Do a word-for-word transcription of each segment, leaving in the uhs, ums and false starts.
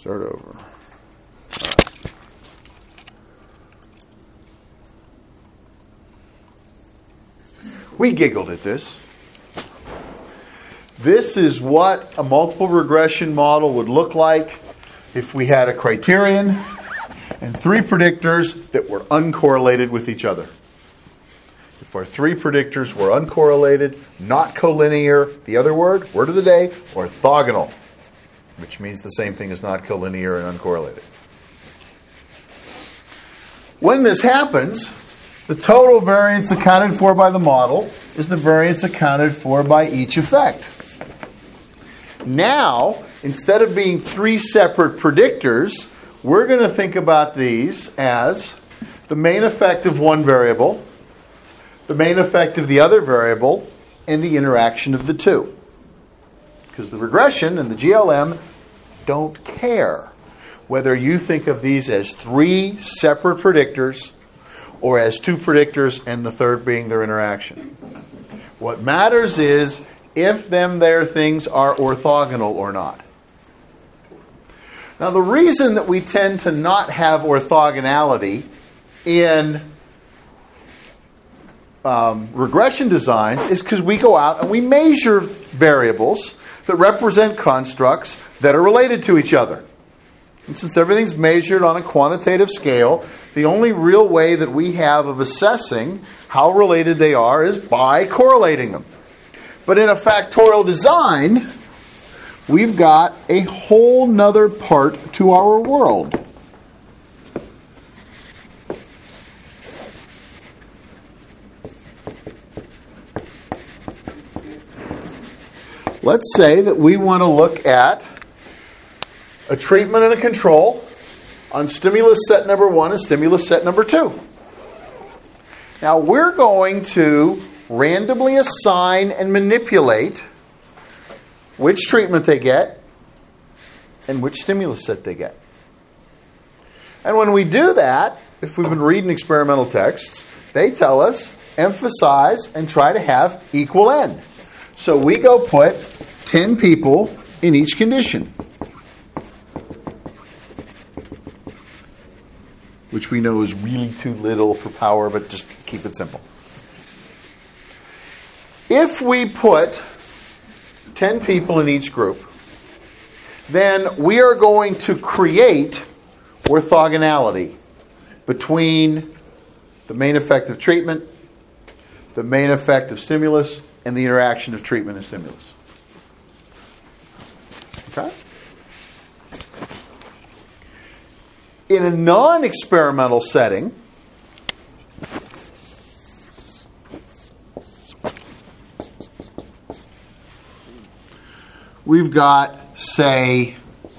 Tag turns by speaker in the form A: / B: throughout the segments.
A: Start over. We giggled at this. This is what a multiple regression model would look like if we had a criterion and three predictors that were uncorrelated with each other. If our three predictors were uncorrelated, not collinear, the other word, word of the day, orthogonal, which means the same thing as not collinear and uncorrelated. When this happens, the total variance accounted for by the model is the variance accounted for by each effect. Now, instead of being three separate predictors, we're going to think about these as the main effect of one variable, the main effect of the other variable, and the interaction of the two. Because the regression and the G L M don't care whether you think of these as three separate predictors or as two predictors and the third being their interaction. What matters is if them their things are orthogonal or not. Now the reason that we tend to not have orthogonality in um, regression designs is because we go out and we measure variables that represent constructs that are related to each other. And since everything's measured on a quantitative scale, the only real way that we have of assessing how related they are is by correlating them. But in a factorial design, we've got a whole nother part to our world. Let's say that we want to look at a treatment and a control on stimulus set number one and stimulus set number two. Now we're going to randomly assign and manipulate which treatment they get and which stimulus set they get. And when we do that, if we've been reading experimental texts, they tell us emphasize and try to have equal n. So we go put ten people in each condition, which we know is really too little for power, but just keep it simple. If we put ten people in each group, then we are going to create orthogonality between the main effect of treatment, the main effect of stimulus, and the interaction of treatment and stimulus. Okay? In a non-experimental setting, we've got, say,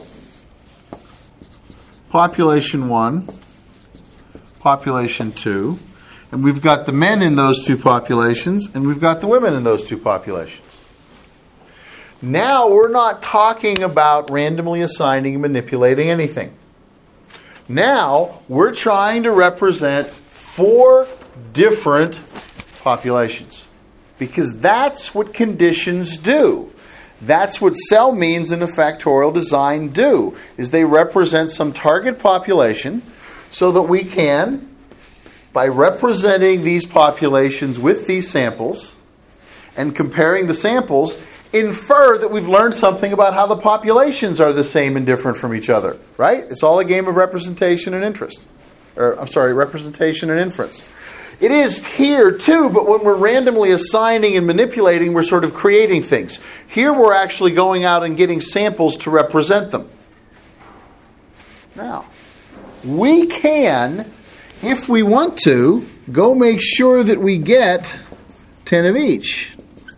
A: population one, population two, and we've got the men in those two populations, and we've got the women in those two populations. Now we're not talking about randomly assigning and manipulating anything. Now we're trying to represent four different populations, because that's what conditions do. That's what cell means in a factorial design do, is they represent some target population so that we can, by representing these populations with these samples and comparing the samples, infer that we've learned something about how the populations are the same and different from each other, right? It's all a game of representation and interest. Or, I'm sorry, representation and inference. It is here too, but when we're randomly assigning and manipulating, we're sort of creating things. Here we're actually going out and getting samples to represent them. Now, we can, if we want to, go make sure that we get ten of each.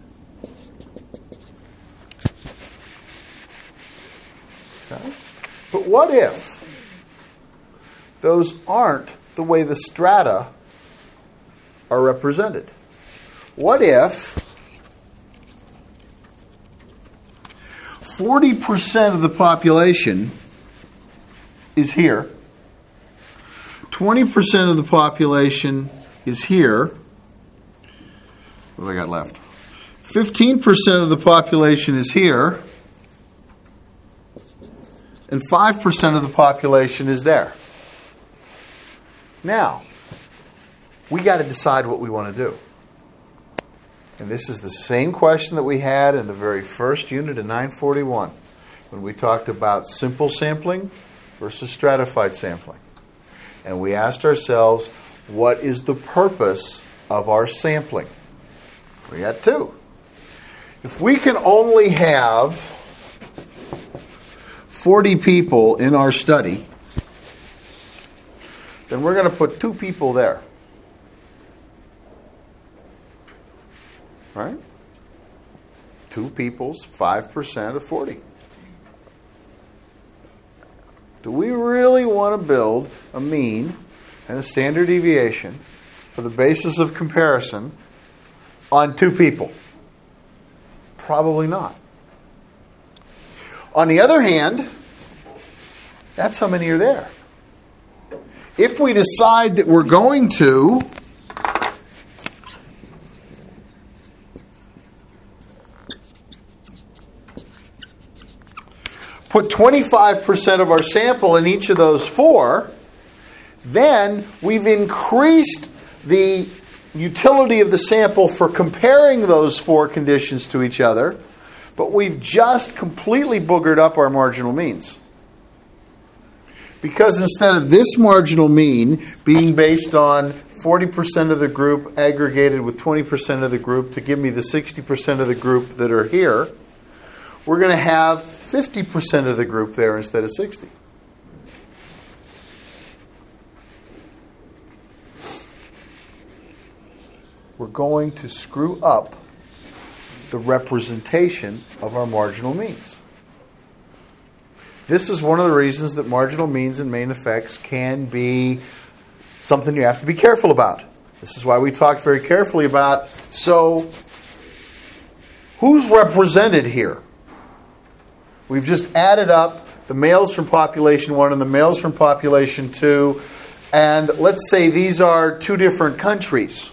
A: Okay. But what if those aren't the way the strata are represented? What if forty percent of the population is here, twenty percent of the population is here, what have I got left? fifteen percent of the population is here, and five percent of the population is there. Now, we got to decide what we want to do. And this is the same question that we had in the very first unit of nine forty-one, when we talked about simple sampling versus stratified sampling. And we asked ourselves, what is the purpose of our sampling? We got two. If we can only have forty people in our study, then we're going to put two people there. Right? Two people's five percent of forty. Do we really want to build a mean and a standard deviation for the basis of comparison on two people? Probably not. On the other hand, that's how many are there. If we decide that we're going to put twenty-five percent of our sample in each of those four, then we've increased the utility of the sample for comparing those four conditions to each other, but we've just completely boogered up our marginal means. Because instead of this marginal mean being based on forty percent of the group aggregated with twenty percent of the group to give me the sixty percent of the group that are here, we're going to have fifty percent of the group there instead of sixty. We're going to screw up the representation of our marginal means. This is one of the reasons that marginal means and main effects can be something you have to be careful about. This is why we talked very carefully about, so who's represented here? We've just added up the males from population one and the males from population two, and let's say these are two different countries,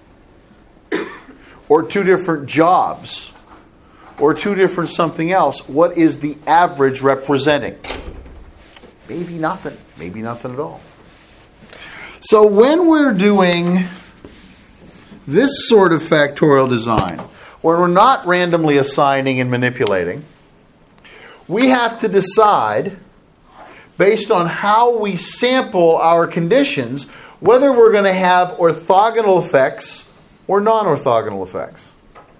A: or two different jobs, or two different something else. What is the average representing? Maybe nothing. Maybe nothing at all. So when we're doing this sort of factorial design, where we're not randomly assigning and manipulating, we have to decide, based on how we sample our conditions, whether we're going to have orthogonal effects or non-orthogonal effects.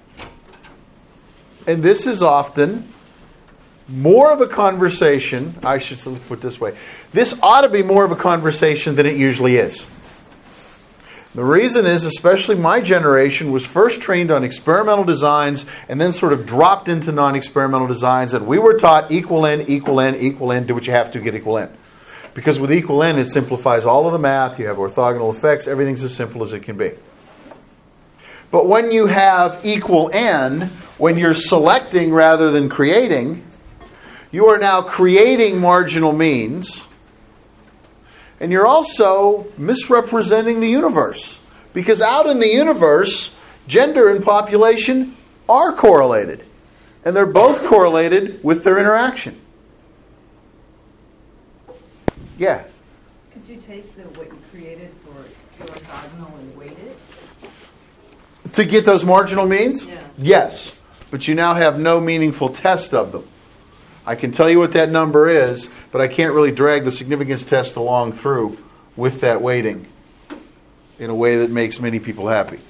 A: And this is often more of a conversation, I should put it this way, this ought to be more of a conversation than it usually is. The reason is, especially my generation was first trained on experimental designs and then sort of dropped into non-experimental designs, and we were taught equal n, equal n, equal n, do what you have to get equal n. Because with equal n, it simplifies all of the math, you have orthogonal effects, everything's as simple as it can be. But when you have equal n, when you're selecting rather than creating, you are now creating marginal means, and you're also misrepresenting the universe. Because out in the universe, gender and population are correlated. And they're both correlated with their interaction. Yeah?
B: Could you take the what you created for orthogonal and weight it?
A: To get those marginal means?
B: Yeah.
A: Yes. But you now have no meaningful test of them. I can tell you what that number is, but I can't really drag the significance test along through with that weighting in a way that makes many people happy.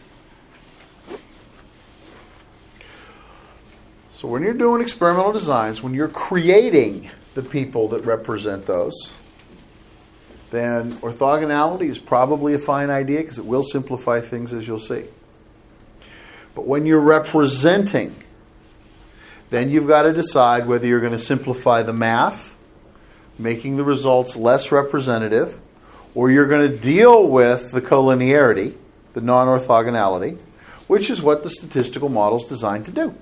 A: So when you're doing experimental designs, when you're creating the people that represent those, then orthogonality is probably a fine idea because it will simplify things, as you'll see. But when you're representing, then you've got to decide whether you're going to simplify the math, making the results less representative, or you're going to deal with the collinearity, the non-orthogonality, which is what the statistical model is designed to do.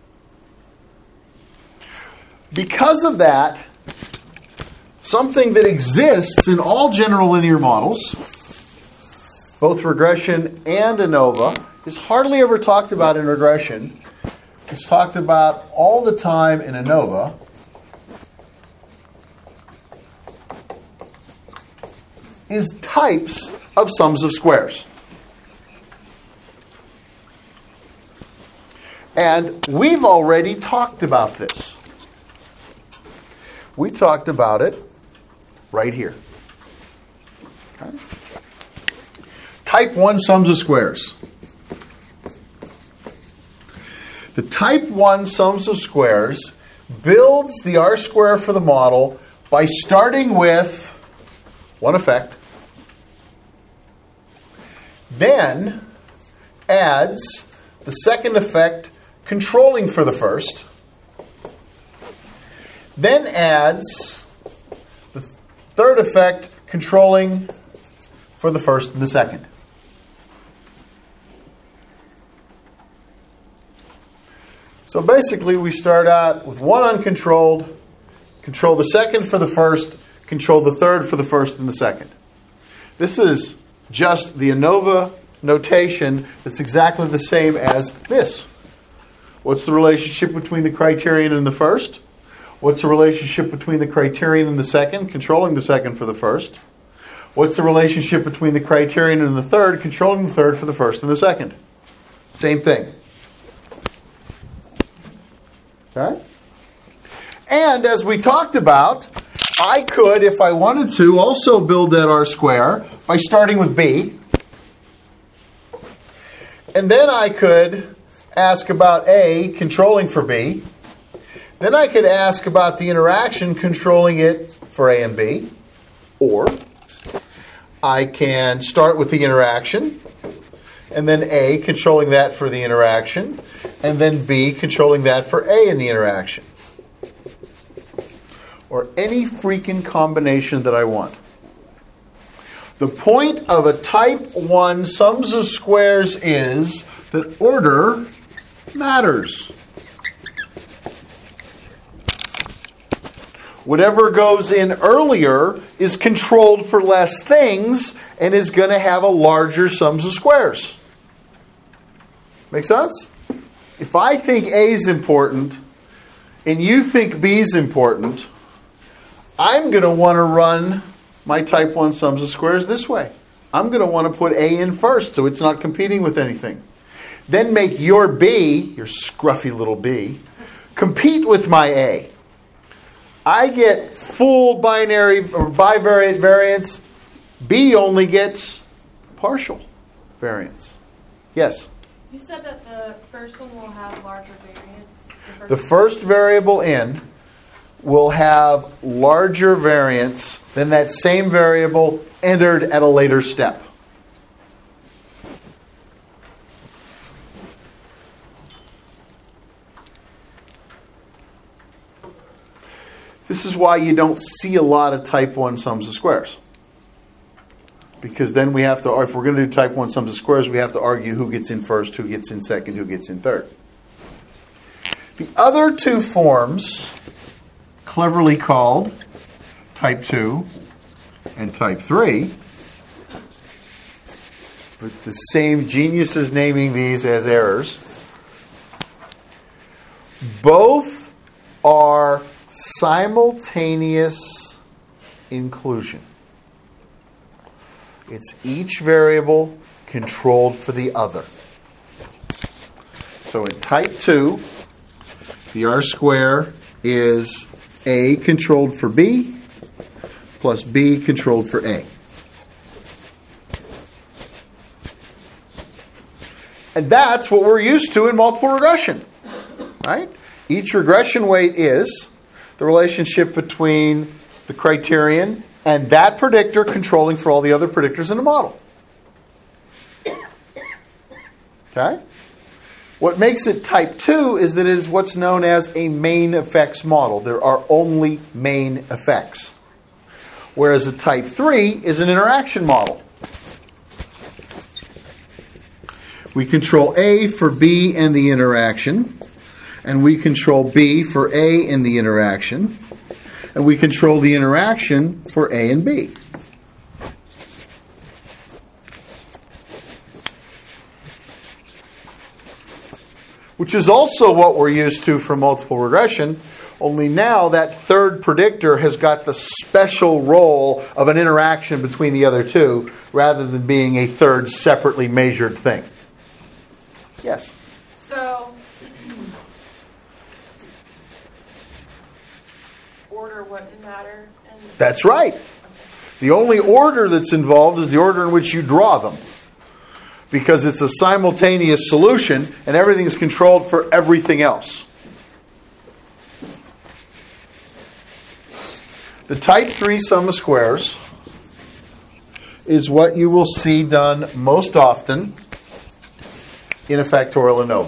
A: Because of that, something that exists in all general linear models, both regression and ANOVA, is hardly ever talked about in regression. It's talked about all the time in ANOVA. is types of sums of squares. And we've already talked about this. We talked about it right here. Okay. Type one sums of squares. The type one sums of squares builds the R square for the model by starting with one effect, then adds the second effect controlling for the first, then adds the third effect controlling for the first and the second. So basically we start out with one uncontrolled, control the second for the first, control the third for the first and the second. This is just the ANOVA notation that's exactly the same as this. What's the relationship between the criterion and the first? What's the relationship between the criterion and the second, controlling the second for the first? What's the relationship between the criterion and the third, controlling the third for the first and the second? Same thing. Okay? And as we talked about, I could, if I wanted to, also build that R square by starting with B. And then I could ask about A controlling for B. Then I could ask about the interaction controlling it for A and B. Or I can start with the interaction, and then A controlling that for the interaction, and then B controlling that for A in the interaction. Or any freaking combination that I want. The point of a type one sums of squares is that order matters. Whatever goes in earlier is controlled for less things and is going to have a larger sums of squares. Make sense? If I think A is important and you think B is important, I'm going to want to run my type one sums of squares this way. I'm going to want to put A in first so it's not competing with anything. Then make your B, your scruffy little B, compete with my A. I get full binary or bivariate variance. B only gets partial variance. Yes?
C: You said that the first one will have larger variance. The first,
A: the first variable in will have larger variance than that same variable entered at a later step. This is why you don't see a lot of type one sums of squares. Because then we have to, if we're going to do type one sums of squares, we have to argue who gets in first, who gets in second, who gets in third. The other two forms, cleverly called type two and type three, but the same geniuses naming these as errors, both are simultaneous inclusion. It's each variable controlled for the other. So in type two, the R square is A controlled for B plus B controlled for A. And that's what we're used to in multiple regression. Right? Each regression weight is the relationship between the criterion and that predictor controlling for all the other predictors in the model. Okay? What makes it type two is that it is what's known as a main effects model. There are only main effects. Whereas a type three is an interaction model. We control A for B and the interaction. And we control B for A in the interaction. And we control the interaction for A and B. Which is also what we're used to for multiple regression, Only now that third predictor has got the special role of an interaction between the other two rather than being a third separately measured thing. Yes?
C: So, order wouldn't matter? And
A: That's right. The only order that's involved is the order in which you draw them. Because it's a simultaneous solution and everything's controlled for everything else. The type three sum of squares is what you will see done most often in a factorial ANOVA.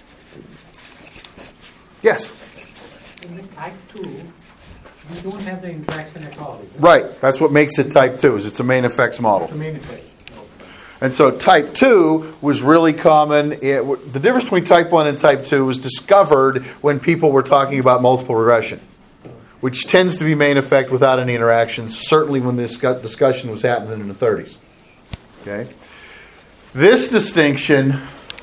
A: Yes?
D: In the type two, you don't have the interaction at all. Is it?
A: Right. That's what makes it type two, is it's a main effects model.
D: The main effect.
A: And so type two was really common. It, the difference between type one and type two was discovered when people were talking about multiple regression, which tends to be main effect without any interactions, certainly when this discussion was happening in the thirties. Okay? This distinction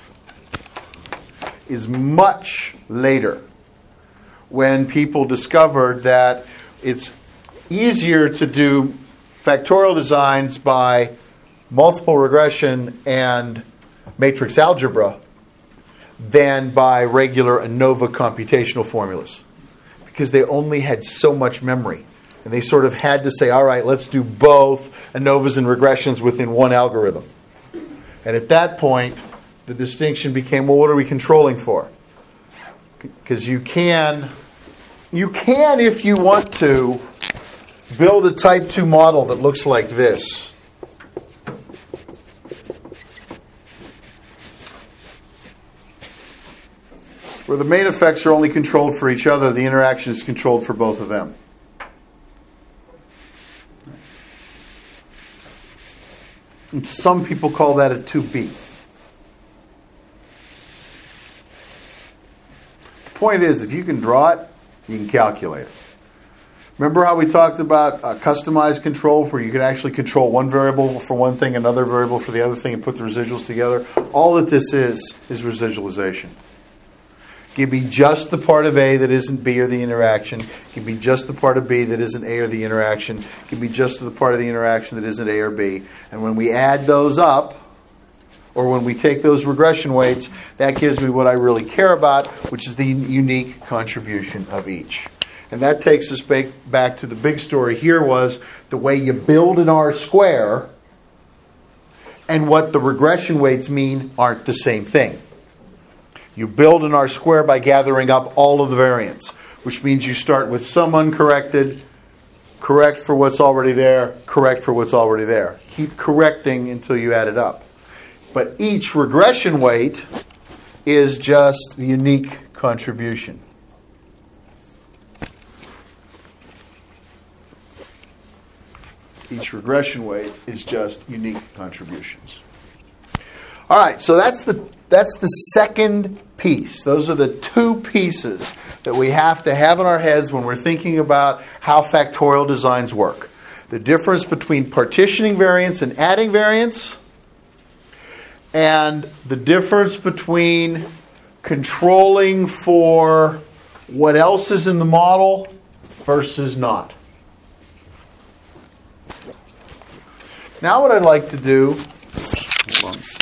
A: is much later, when people discovered that it's easier to do factorial designs by multiple regression and matrix algebra than by regular ANOVA computational formulas, because they only had so much memory. And they sort of had to say, all right, let's do both ANOVAs and regressions within one algorithm. And at that point, the distinction became, well, what are we controlling for? Because you can, you can, if you want to, build a type two model that looks like this. Where the main effects are only controlled for each other, the interaction is controlled for both of them. And some people call that a two B. The point is, if you can draw it, you can calculate it. Remember how we talked about uh, customized control, where you could actually control one variable for one thing, another variable for the other thing, and put the residuals together? All that this is, is residualization. Give me just the part of A that isn't B or the interaction. Give me just the part of B that isn't A or the interaction. Give me just the part of the interaction that isn't A or B. And when we add those up, or when we take those regression weights, that gives me what I really care about, which is the unique contribution of each. And that takes us back to the big story here, was the way you build an R square and what the regression weights mean aren't the same thing. You build an R square by gathering up all of the variance, which means you start with some uncorrected, correct for what's already there, correct for what's already there. Keep correcting until you add it up. But each regression weight is just the unique contribution. Each regression weight is just unique contributions. All right, so that's the that's the second piece. Those are the two pieces that we have to have in our heads when we're thinking about how factorial designs work. The difference between partitioning variance and adding variance, and the difference between controlling for what else is in the model versus not. Now what I'd like to do, hold on.